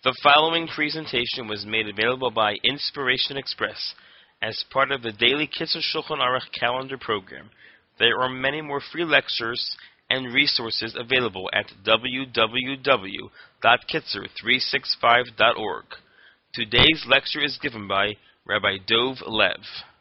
The following presentation was made available by Inspiration Express as part of the daily Kitzur Shulchan Aruch calendar program. There are many more free lectures and resources available at www.kitzur365.org. Today's lecture is given by Rabbi Dov Lev.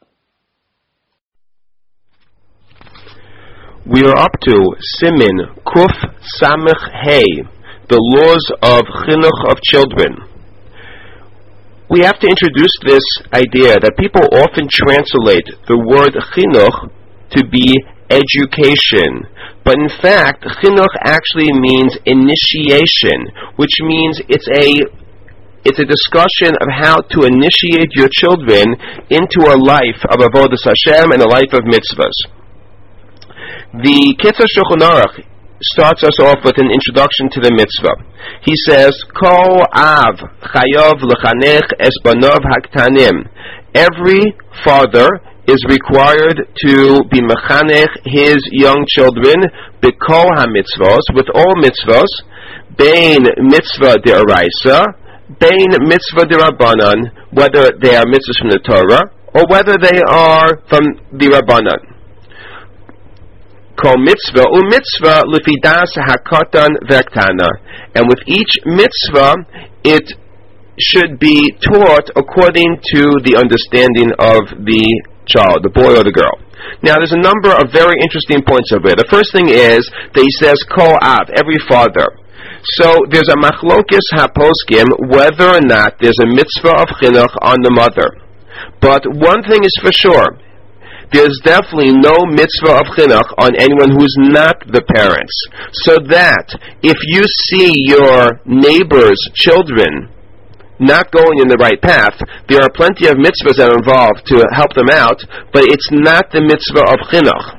We are up to Simin Kuf Samech Hey, the laws of chinuch of children. We have to introduce this idea that people often translate the word chinuch to be education, but in fact chinuch actually means initiation, which means it's a discussion of how to initiate your children into a life of avodas Hashem and a life of mitzvahs. The Kitzur Shulchan Aruch starts us off with an introduction to the mitzvah. He says, Kol av chayav lechanech es banov haktanim. Every father is required to be mechanech his young children b'kol ha-mitzvos, with all mitzvos, bein mitzvah de'oraisa, bein mitzvah de'rabbanan, whether they are mitzvahs from the Torah or whether they are from the Rabbanan. Kol mitzvah mitzvah lefidas hakatan vektana, and with each mitzvah it should be taught according to the understanding of the child, the boy or the girl. Now there's a number of very interesting points over here. The first thing is that he says kol av, every father. So there's a machlokis haposkim whether or not there's a mitzvah of chinuch on the mother. But one thing is for sure, there's definitely no mitzvah of chinuch on anyone who's not the parents. So that if you see your neighbor's children not going in the right path, there are plenty of mitzvahs that are involved to help them out, but it's not the mitzvah of chinuch.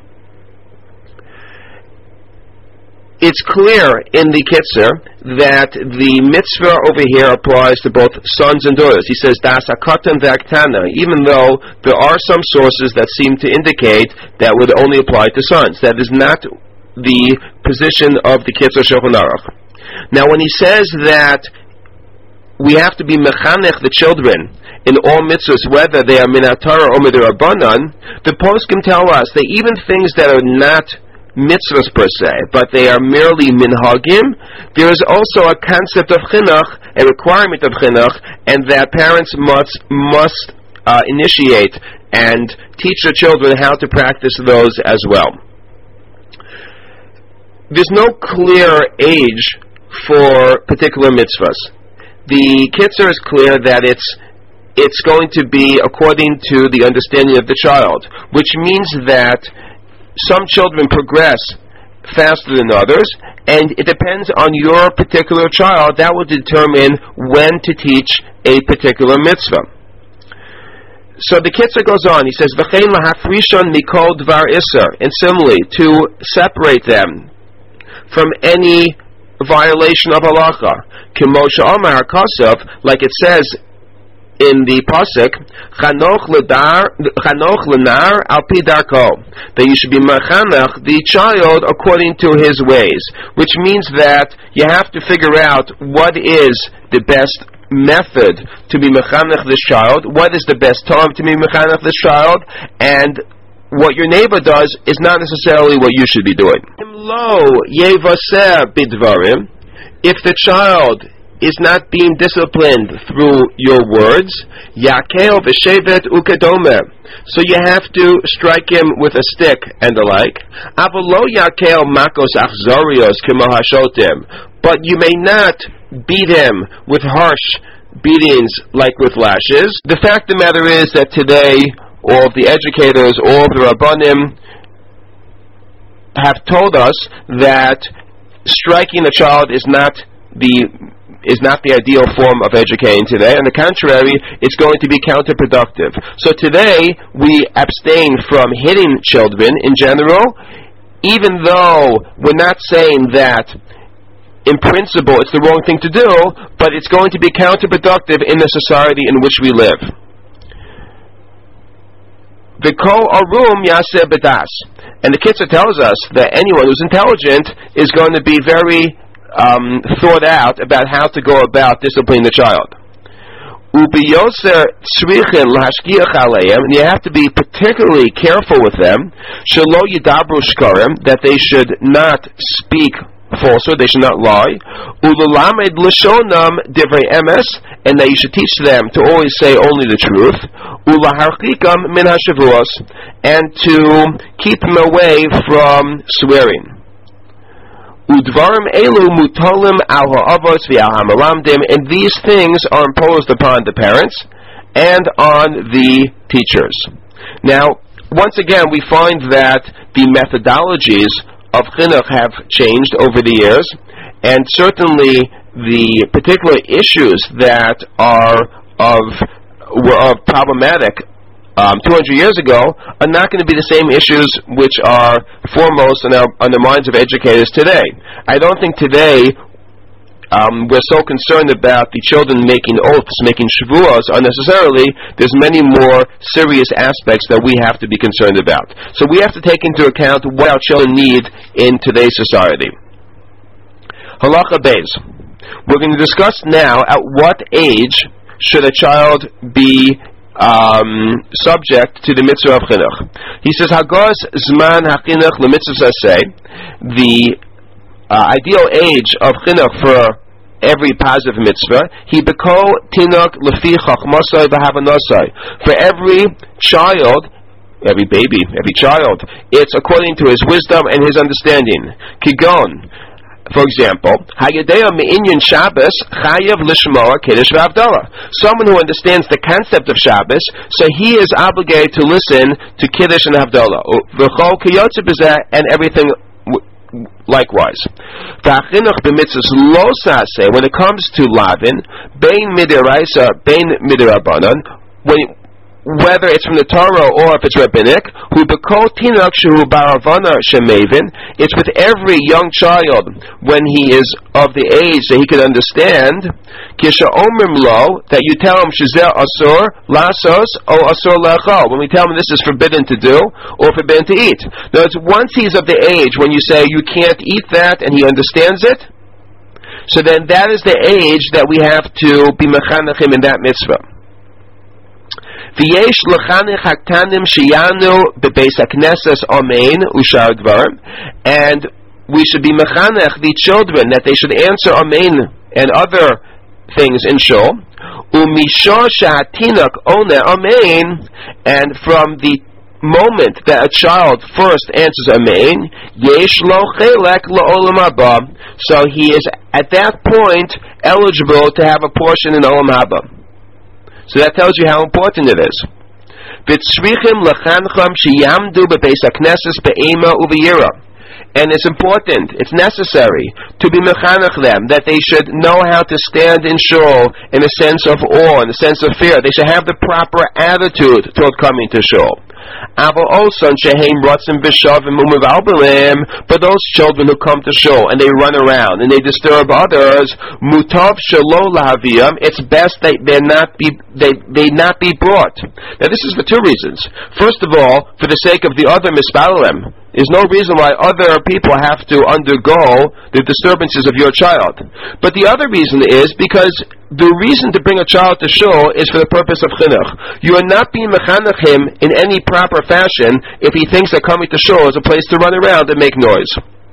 It's clear in the Kitzur that the mitzvah over here applies to both sons and daughters. He says, Das hakatan ve'aktana, even though there are some sources that seem to indicate that would only apply to sons. That is not the position of the Kitzur Shulchan Aruch. Now when he says that we have to be mechanech the children in all mitzvahs, whether they are min haTorah or midrabbanan, the poskim tell us that even things that are not mitzvahs per se, but they are merely minhagim, there is also a concept of chinuch, a requirement of chinuch, and that parents must initiate and teach their children how to practice those as well. There's no clear age for particular mitzvahs. The Kitzur is clear that it's going to be according to the understanding of the child, which means that some children progress faster than others, and it depends on your particular child. That will determine when to teach a particular mitzvah. So the Kitzur goes on. He says, V'chein lahafrishon mikol dvar iser, and similarly, to separate them from any violation of halacha. K'moshe Omar HaKosov, like it says in the pasuk, Chanoch lenar al pi darko, that you should be mechanech the child according to his ways, which means that you have to figure out what is the best method to be mechanech this child, what is the best time to be mechanech this child, and what your neighbor does is not necessarily what you should be doing. Lo yevaseh bidvarim, if the child is not being disciplined through your words, yakel v'shevet ukedomer, so you have to strike him with a stick and the like. Avolo yakel makos achzorios k'mahashotim, but you may not beat him with harsh beatings like with lashes. The fact of the matter is that today all of the educators, all of the rabbanim have told us that striking a child is not the ideal form of educating today. On the contrary, it's going to be counterproductive. So today, we abstain from hitting children in general, even though we're not saying that in principle it's the wrong thing to do, but it's going to be counterproductive in the society in which we live. V'kol arum yaseh bedas. And the Kitzur tells us that anyone who's intelligent is going to be very thought out about how to go about disciplining the child. And you have to be particularly careful with them, that they should not speak falsehood, they should not lie, and that you should teach them to always say only the truth, and to keep them away from swearing. And these things are imposed upon the parents and on the teachers. Now, once again, we find that the methodologies of chinuch have changed over the years, and certainly the particular issues that were problematic 200 years ago are not going to be the same issues which are foremost on the minds of educators today. I don't think today we're so concerned about the children making oaths, making shavuos unnecessarily. There's many more serious aspects that we have to be concerned about. So we have to take into account what our children need in today's society. Halacha Beis. We're going to discuss now at what age should a child be subject to the mitzvah of chinuch. He says, Hagos zman hachinuch lemitzvah saseh. The ideal age of chinuch for every positive mitzvah, he beko tinok lefi chachmasai v'havanasai. For every child, every baby, every child, it's according to his wisdom and his understanding. Kigon. For example, someone who understands the concept of Shabbos, so he is obligated to listen to Kiddush and Havdalah, and everything likewise. When it comes to Lavin, bein midiraisa, bein midirabanan, whether it's from the Torah or if it's rabbinic, it's with every young child when he is of the age that he can understand, that you tell him when we tell him this is forbidden to do or forbidden to eat. In other words, once he's of the age when you say you can't eat that and he understands it, so then that is the age that we have to be mechanechim in that mitzvah. And we should be mechanech the children that they should answer amen and other things in shul. And from the moment that a child first answers amen, so he is at that point eligible to have a portion in olam haba. So that tells you how important it is. And it's important, it's necessary to be mechanech them, that they should know how to stand in shul in a sense of awe, in a sense of fear. They should have the proper attitude toward coming to shul. But those children who come to shul and they run around and they disturb others, it's best that they not be brought. Now this is for two reasons. First of all, for the sake of the other mispalalim. There's no reason why other people have to undergo the disturbances of your child. But the other reason is because the reason to bring a child to shul is for the purpose of chinuch. You are not being mechanech him in any proper fashion if he thinks that coming to shul is a place to run around and make noise.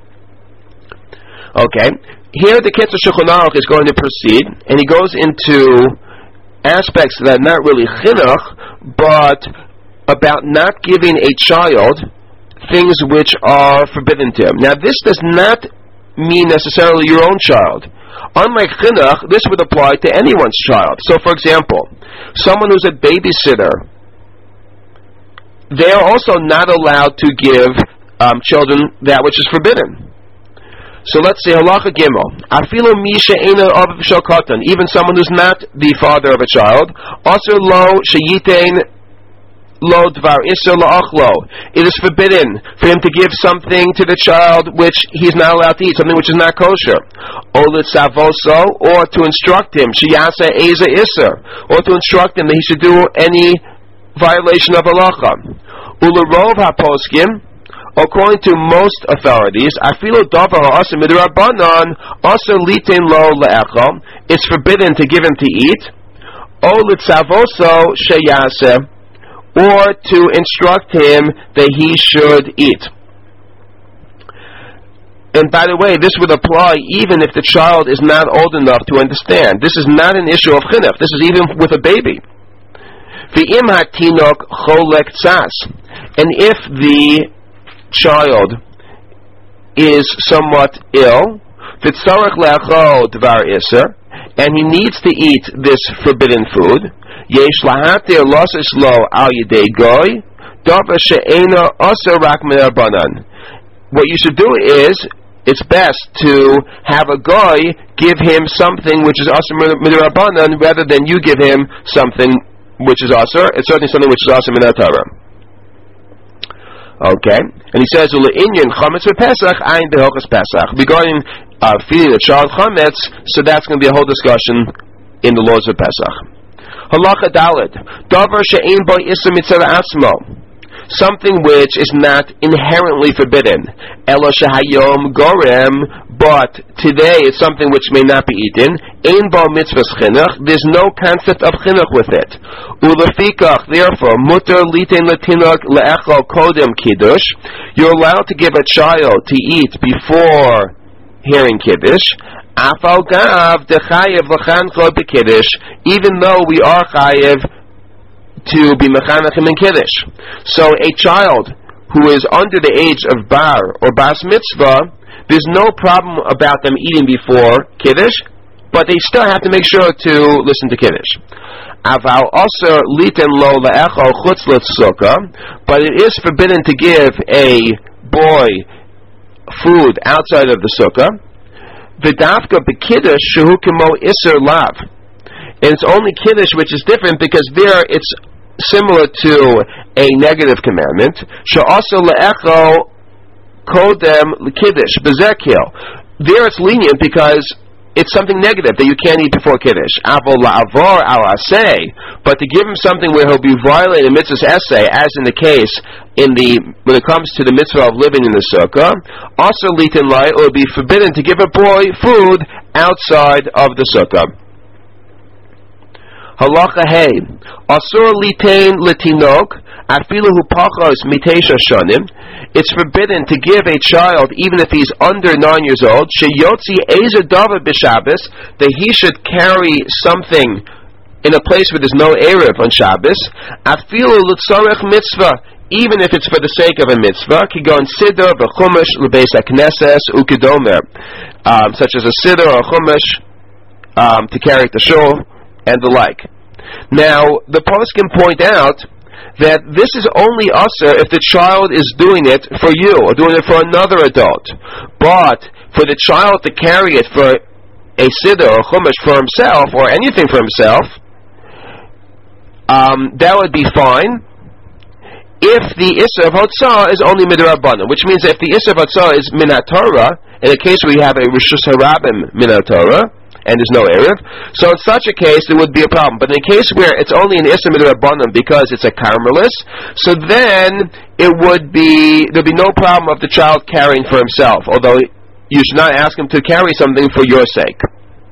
Okay, here the Kitzur Shulchan Aruch is going to proceed, and he goes into aspects that are not really chinuch, but about not giving a child things which are forbidden to him. Now this does not mean necessarily your own child. Unlike chinuch, this would apply to anyone's child. So for example, someone who's a babysitter, they are also not allowed to give children that which is forbidden. So let's say halacha gimel. Afilu misha eina av shel katan, even someone who's not the father of a child, also lo sheyitain lo dvar isur la'achlo. It is forbidden for him to give something to the child which he's not allowed to eat, something which is not kosher. Or litzavoso, or to instruct him sheyasa eza isur, or to instruct him that he should do any violation of halacha. Ulerov haposkim, according to most authorities, afilu davar ha'aseh midrabanan aseh litin lo le'echol, it's forbidden to give him to eat, o litzavoso sheyaseh, or to instruct him that he should eat. And by the way, this would apply even if the child is not old enough to understand. This is not an issue of chinuch. This is even with a baby. V'im hatinok cholek tzas, and if the child is somewhat ill, v'tzarech le'achol dvar iser, and he needs to eat this forbidden food, yesh lahatir losis lo al yedei goy, davar she'ena aser rak midrabanan. What you should do is, it's best to have a goy give him something which is aser midrabanan rather than you give him something which is aser. It's certainly something which is aser min Torah. Okay, and he says ule'inyan chametz v'pesach ayin behochas pesach, regarding feeding the child chametz. So that's going to be a whole discussion in the laws of Pesach. Halacha daled davar she'ein bo isur mitzvah atzmo, something which is not inherently forbidden. Elo shehayom gorem, but today it's something which may not be eaten. Ein bo mitzvahs chinuch, there's no concept of chinuch with it. Ulefikach, therefore, muter liten letinok le'echol kodem kiddush, you're allowed to give a child to eat before hearing kiddush. Afal gav dechayev l'chancho b'kiddush, even though we are chayev to be mechanachim in kiddush. So a child who is under the age of bar or bas mitzvah, there's no problem about them eating before kiddush, but they still have to make sure to listen to kiddush. Aval aser liten lo le'echol chutz l'tzukah, but it is forbidden to give a boy food outside of the sukkah. V'dafka b'kiddush shehu kemo iser lav, and it's only kiddush which is different because there it's similar to a negative commandment. She'asa le'echol kodem l'kiddush b'zekil. There it's lenient because it's something negative that you can't eat before kiddush. Avol la'avor al aseh, but to give him something where he'll be violating mitzvah's essay, as in the case when it comes to the mitzvah of living in the sukkah, also litin lai, it would be forbidden to give a boy food outside of the sukkah. Halacha hey, asur litain letinok afilu hu pachos mitesha shanim. It's forbidden to give a child, even if he's under 9 years old, sheyotzi ezer davar b'Shabbos, that he should carry something in a place where there's no erev on Shabbos. Afilu l'tzorech mitzvah, even if it's for the sake of a mitzvah, kigon siddur v'chumash l'beis hakneses ukedomer, such as a siddur or a chumash to carry to shul and the like. Now, the post can point out that this is only usher if the child is doing it for you or doing it for another adult. But for the child to carry it for a siddur or chumash for himself or anything for himself, that would be fine if the Isser of Hotzah is only midrabanan, which means if the Isser of Hotzah is min Torah, in a case where you have a Rishus Harabim min Torah, and there's no Erev, so in such a case there would be a problem. But in a case where it's only an Isser midrabanan because it's a Carmelis, so then there'd be no problem of the child carrying for himself, although you should not ask him to carry something for your sake.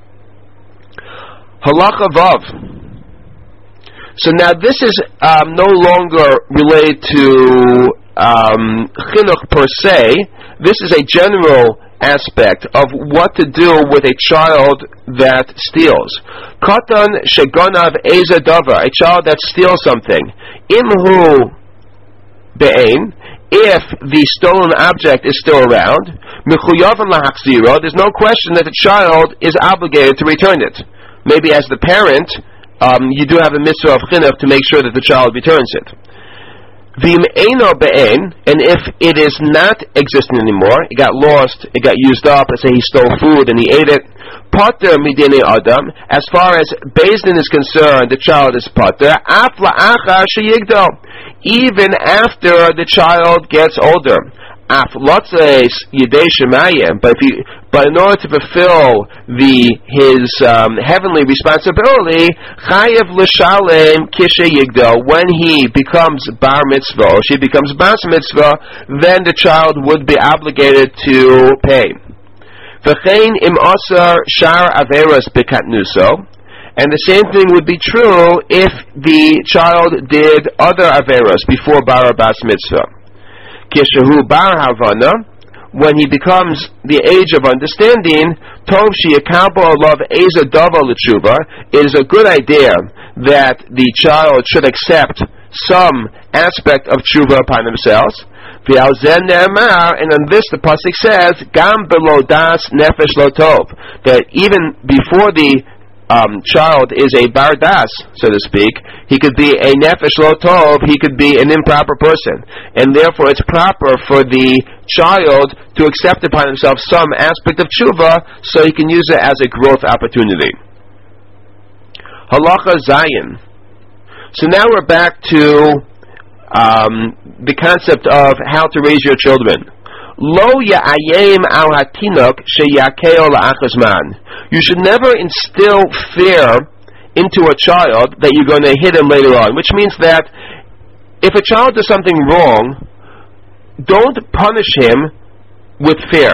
Halacha Vav. So now this is no longer related to chinuch per se. This is a general aspect of what to do with a child that steals. Katan shegonav eza davar, a child that steals something. Imhu be'ein, if the stolen object is still around, mechuyavan lahachziro, there's no question that the child is obligated to return it. Maybe as the parent, you do have a mitzvah of chinuch to make sure that the child returns it. V'im eino be'en, and if it is not existent anymore, it got lost, it got used up, let's say he stole food and he ate it, pater midinei adam, as far as Beis Din is concerned, the child is pater, af la'achar sheyigdal, even after the child gets older. Af lotzeis yidei shemayim, but but in order to fulfill his heavenly responsibility, chayev l'shalem kishe yigdal, when he becomes bar mitzvah, or she becomes bas mitzvah, then the child would be obligated to pay. V'chein im asar shar averas bekatnuso, and the same thing would be true if the child did other averas before bar bas mitzvah. Kishehu bar havana, when he becomes the age of understanding, tov sheyakabo alav eza dava l'tshuva, it is a good idea that the child should accept some aspect of tshuva upon themselves. V'al zeh ne'amar, and on this the pasuk says, gam below das nefesh lo tov, that even before the child is a bar das, so to speak, he could be a nefesh lo tov, he could be an improper person, and therefore it's proper for the child to accept upon himself some aspect of tshuva so he can use it as a growth opportunity. Halacha Zayin. So now we're back to the concept of how to raise your children. Lo ya'ayim al hatinok sheyakeo la'achazman. You should never instill fear into a child that you're going to hit him later on, which means that if a child does something wrong, don't punish him with fear.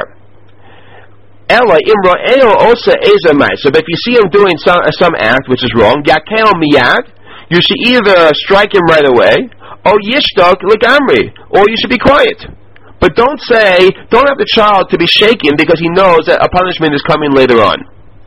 Ella imra'eo osa ezamai. So if you see him doing some act which is wrong, yakeo miyad, you should either strike him right away, or yishtok legamri, or you should be quiet. But don't have the child to be shaken because he knows that a punishment is coming later on.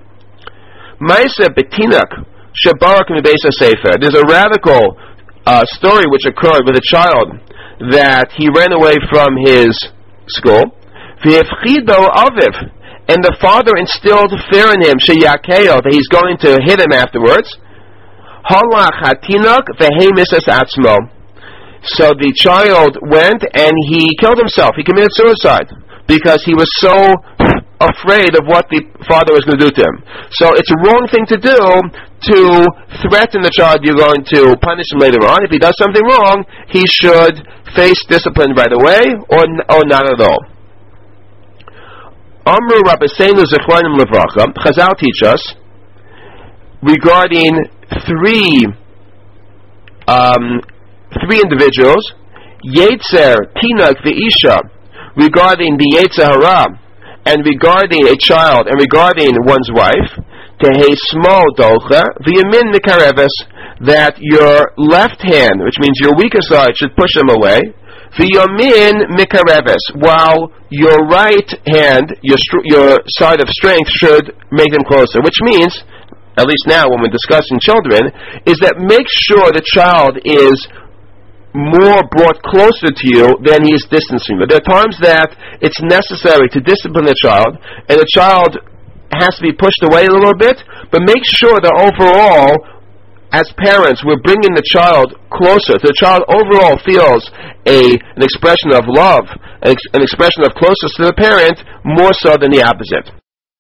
Ma'aseh betinak shabarak mibeisa sefer. There's a radical story which occurred with a child that he ran away from his school. V'yefchido aviv, and the father instilled fear in him, sheyakeo, that he's going to hit him afterwards. Halach hatinok v'heimisas atzmo. So the child went and he killed himself. He committed suicide because he was so afraid of what the father was going to do to him. So it's a wrong thing to do to threaten the child you're going to punish him later on. If he does something wrong, he should face discipline right away or not at all. Amru Rabbeinu Zechronim Levracha, Chazal teach us regarding three individuals, Yetzer, Tinuk, V'isha, regarding the Yetzer Hara, and regarding a child, and regarding one's wife, Tehei Smo Dolcha, V'yamin Mikareves, that your left hand, which means your weaker side, should push them away, V'yamin Mikareves, while your right hand, your side of strength, should make them closer, which means, at least now when we're discussing children, is that make sure the child is more brought closer to you than he is distancing. But there are times that it's necessary to discipline the child, and the child has to be pushed away a little bit, but make sure that overall, as parents, we're bringing the child closer. So the child overall feels an expression of love, an expression of closeness to the parent, more so than the opposite.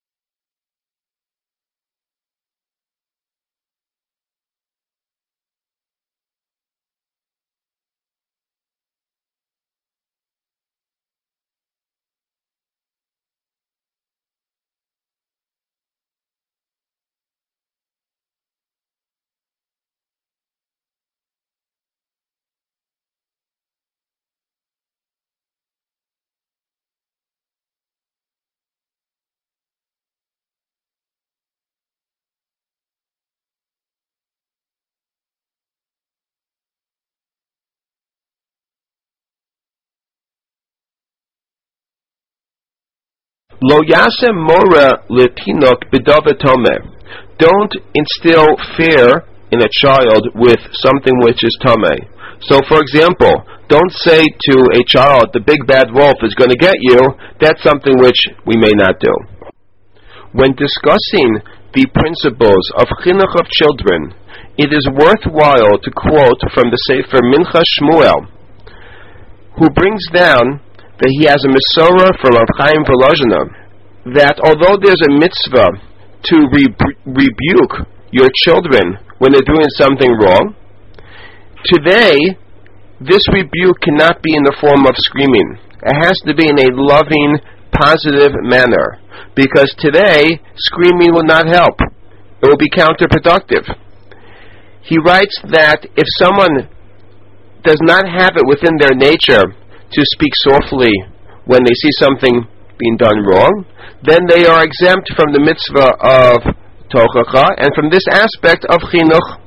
Lo yasem mora letinok b'davatome. Don't instill fear in a child with something which is tame. So, for example, don't say to a child, the big bad wolf is going to get you. That's something which we may not do. When discussing the principles of chinuch of children, it is worthwhile to quote from the Sefer Mincha Shmuel, who brings down that he has a Mesorah from Rav Chaim Volozhiner, that although there's a mitzvah to rebuke your children when they're doing something wrong, today, this rebuke cannot be in the form of screaming. It has to be in a loving, positive manner, because today screaming will not help. It will be counterproductive. He writes that if someone does not have it within their nature to speak softly when they see something being done wrong, then they are exempt from the mitzvah of tochacha and from this aspect of chinuch.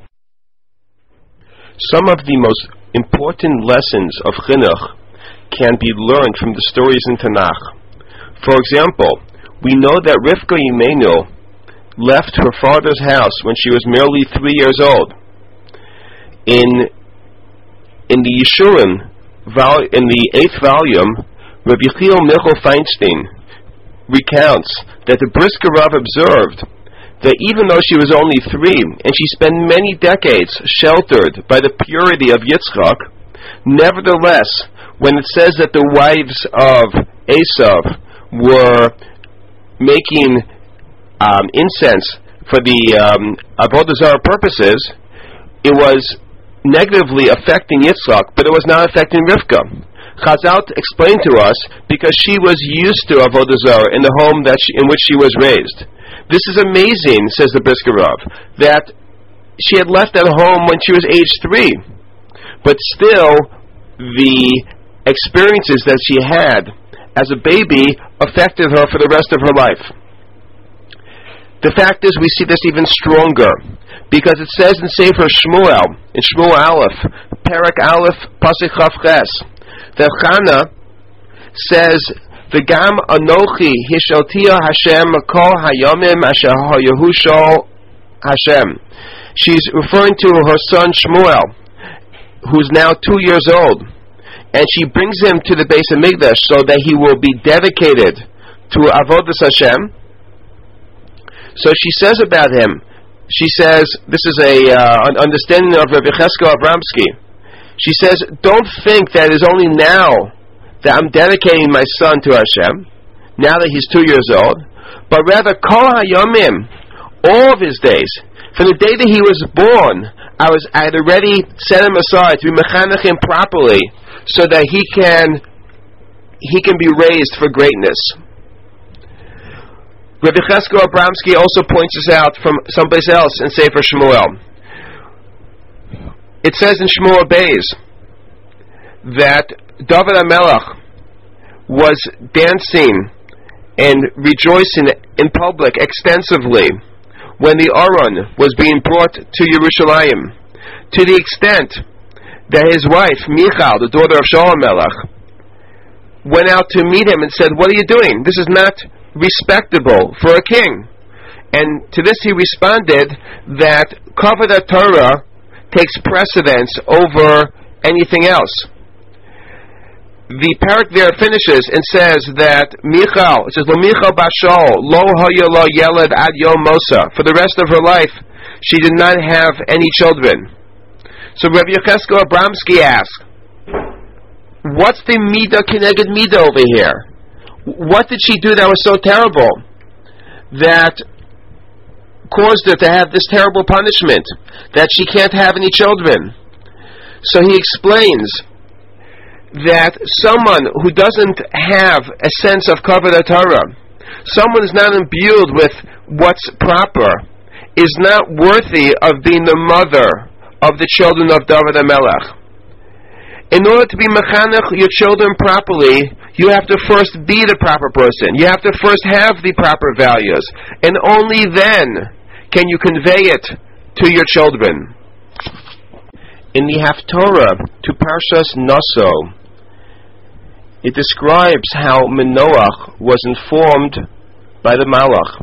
Some of the most important lessons of chinuch can be learned from the stories in Tanakh. For example, we know that Rivka Imenu left her father's house when she was merely 3 years old. In the Yeshurim, in the 8th volume, Rabbi Yechiel Michal Feinstein recounts that the Brisker Rav observed that even though she was only 3 and she spent many decades sheltered by the purity of Yitzchak, nevertheless, when it says that the wives of Esav were making incense for the Avodah Zarah purposes, it was negatively affecting Yitzchak, but it was not affecting Rivka. Chazal explained to us because she was used to Avodah Zarah in the home in which she was raised. This is amazing, says the Brisker Rav, that she had left that home when she was age 3, but still the experiences that she had as a baby affected her for the rest of her life. The fact is, we see this even stronger, because it says in Sefer Shmuel, in Shmuel Aleph, Perek Aleph, Pasuk Chav Ches, that Chana says, V'gam anochi hishaltia Hashem kol hayomim asher hayahushol Hashem. She's referring to her son Shmuel, who's now 2 years old, and she brings him to the Beis Hamikdash so that he will be dedicated to Avodas Hashem. So she says about him, she says, this is an understanding of Rabbi Cheskel Abramsky. She says, don't think that it is only now that I'm dedicating my son to Hashem, now that he's 2 years old, but rather, Kol HaYomim, all of his days, from the day that he was born, I had already set him aside to be mechanech him properly, so that he can be raised for greatness. Rabbi Cheskel Abramsky also points this out from someplace else in Sefer Shmuel. It says in Shmuel Beis that David HaMelech was dancing and rejoicing in public extensively when the Aron was being brought to Yerushalayim, to the extent that his wife, Michal, the daughter of Shaul HaMelech, went out to meet him and said, "What are you doing? This is not respectable for a king." And to this he responded that Kavod HaTorah takes precedence over anything else. The parak there finishes and says that Michal, it says, "Lo Michal Bashol, lo hoya lo yeled ad yom mosa." For the rest of her life, she did not have any children. So Rabbi Yecheskel Abramsky asks, what's the midah keneged midah over here? What did she do that was so terrible that caused her to have this terrible punishment, that she can't have any children? So he explains that someone who doesn't have a sense of Kavod HaTorah, someone who's not imbued with what's proper, is not worthy of being the mother of the children of David HaMelech. In order to be mechanech your children properly, you have to first be the proper person. You have to first have the proper values. And only then can you convey it to your children. In the Haftorah to Parshas Naso, it describes how Manoach was informed by the Malach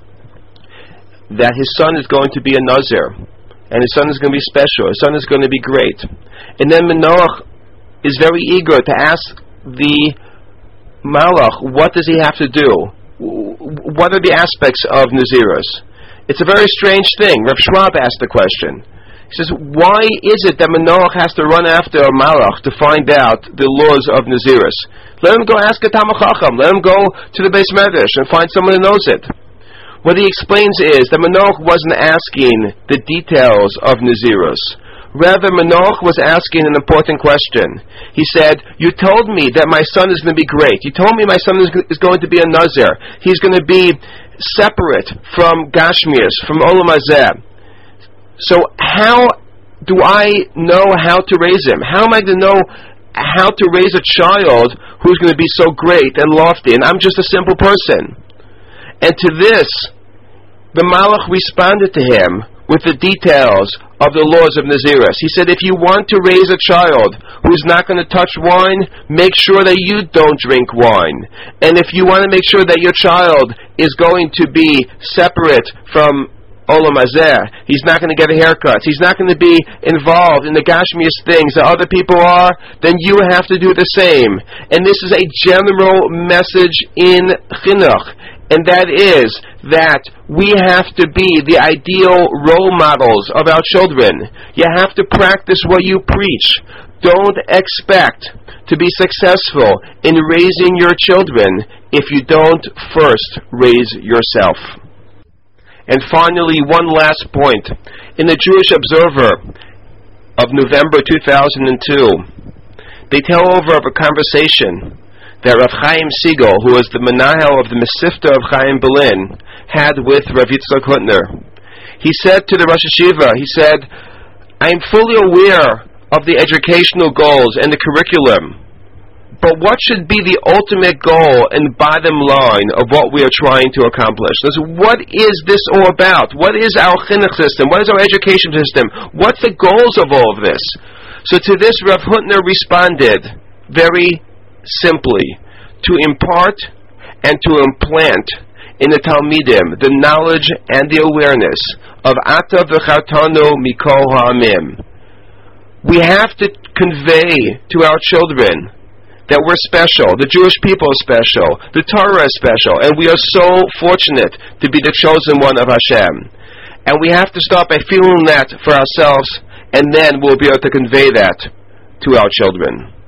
that his son is going to be a Nazir, and his son is going to be special, his son is going to be great. And then Manoach is very eager to ask the Malach, what does he have to do? What are the aspects of Nazirus? It's a very strange thing. Rav Schwab asked the question. He says, why is it that Manoach has to run after a Malach to find out the laws of Nazirus? Let him go ask a Talmid Chacham. Let him go to the Beis Medrash and find someone who knows it. What he explains is that Manoach wasn't asking the details of Nazirus, Rather, Manoach was asking an important question. He said, you told me that my son is going to be great. You told me my son is going to be a Nazir. He's going to be separate from Gashmias, from Olam Hazeh. So how do I know how to raise him? How am I going to know how to raise a child who's going to be so great and lofty? And I'm just a simple person. And to this, the Malach responded to him with the details of the laws of Naziris. He said, if you want to raise a child who's not going to touch wine, make sure that you don't drink wine. And if you want to make sure that your child is going to be separate from Olam Hazeh, he's not going to get a haircut, he's not going to be involved in the Gashmias things that other people are, then you have to do the same. And this is a general message in Chinuch. And that is that we have to be the ideal role models of our children. You have to practice what you preach. Don't expect to be successful in raising your children if you don't first raise yourself. And finally, one last point. In the Jewish Observer of November 2002, they tell over of a conversation that Rav Chaim Siegel, who was the Menahel of the Mesivta of Chaim Berlin, had with Rav Yitzchak Hutner. He said to the Rosh Hashiva, he said, I am fully aware of the educational goals and the curriculum, but what should be the ultimate goal and bottom line of what we are trying to accomplish? So what is this all about? What is our chinuch system? What is our education system? What's the goals of all of this? So to this, Rav Hutner responded very simply, to impart and to implant in the Talmidim the knowledge and the awareness of Ata v'chartanu mikol ha'amim. We have to convey to our children that we're special, the Jewish people are special, the Torah is special, and we are so fortunate to be the chosen one of Hashem. And we have to start by feeling that for ourselves, and then we'll be able to convey that to our children.